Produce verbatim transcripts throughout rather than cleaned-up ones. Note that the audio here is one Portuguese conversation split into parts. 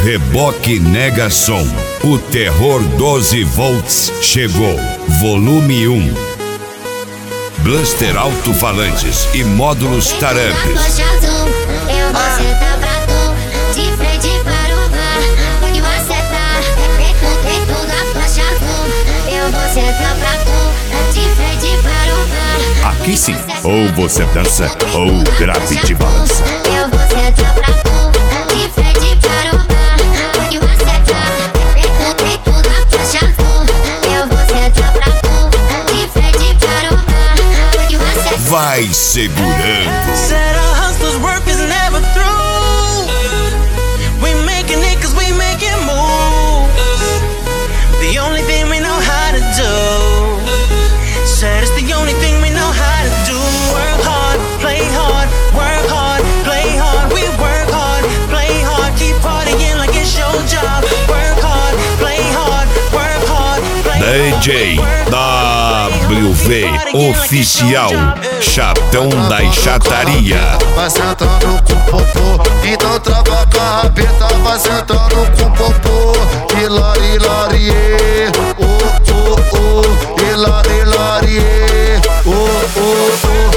Reboque Negason, o terror doze volts chegou, volume um. Blaster alto-falantes e módulos Tarampes. Eu vou sentar pra tu, de frente para o bar, onde você tá, dentro, dentro da faixa azul. Eu vou sentar pra tu, de frente para o bar. Aqui sim, ou você dança, ou grave de balança. Eu vou sentar pra tu, de frente para o bar, onde você tá, dentro, dentro da faixa azul. Eu vou sentar pra tu, de frente para o bar, onde você tá. Vai segurando. Said our hustlers' work is never through. We making it cause we make it move. The only thing we know how to do. Said it's the only thing we know how to do. Work hard, play hard, work hard, play hard. We work hard, play hard, keep partying like it's your job. Work hard, play hard, work hard, play hard. D J W V Oficial, chatão da chataria. Vai sentando com popô, então trava com a rabeta. Vai sentando com popô, hilari, hilari, oh, oh, oh, hilari, hilari, oh, oh, oh.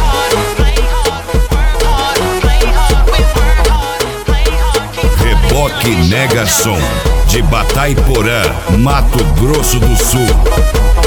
Reboque Negason, de Bataiporã, Mato Grosso do Sul.